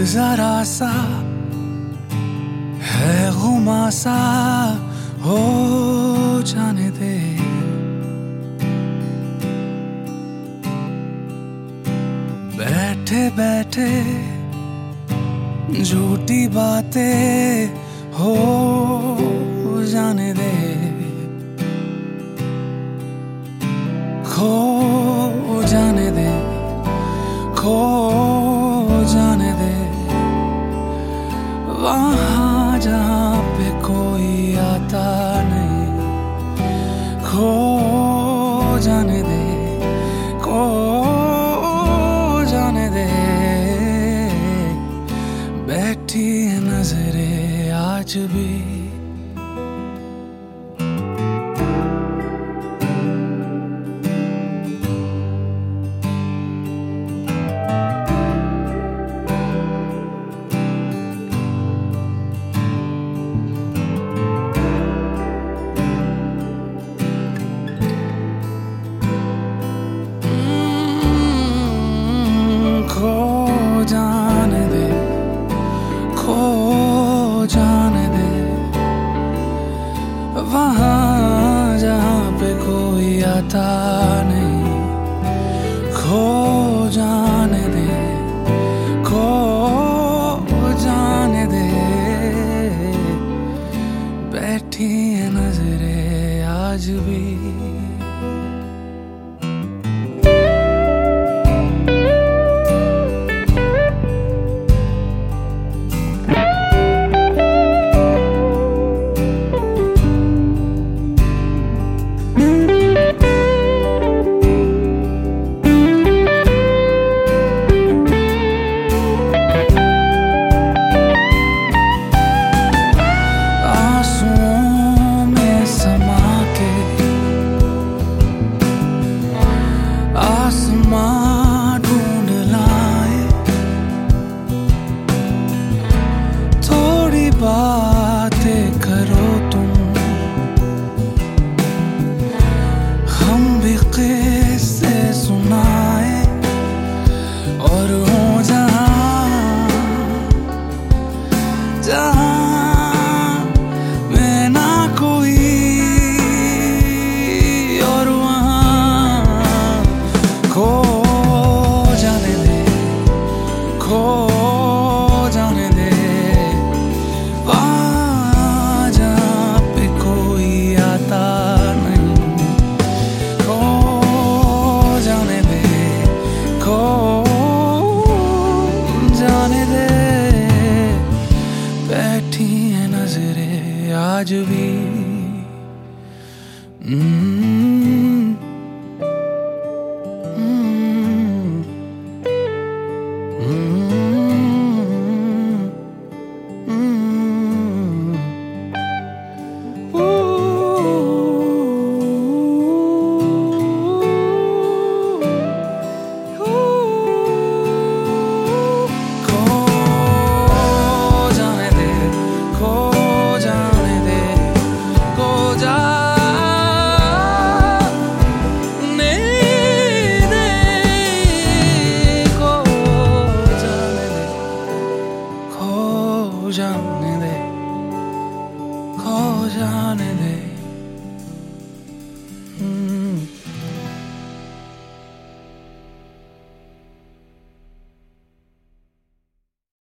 जरा सा है गुमासा हो जाने दे। बैठे बैठे झूठी बातें हो जाने दे। खो जाने दे, खो जाने दे वहाँ जहाँ पे कोई आता नहीं। खो जाने दे, खो जाने दे। बैठी है नजरें आज भी। जाने दे, खो जाने दे वहाँ जहाँ पे कोई आता नहीं। खो जाने दे, खो जाने दे। बैठी है नजरें आज भी। आसमां ढूंढ लाए, थोड़ी बातें करो तुम। हम भी किस्से सुनाए और हो जहाँ जहाँ में ना कोई और वहाँ खो जाने दे, खो जाने दे वहाँ जहाँ पे कोई आता नहीं। खो जाने दे, खो जाने दे। बैठी है नजरें आज भी। जाने दे, खो जाने दे।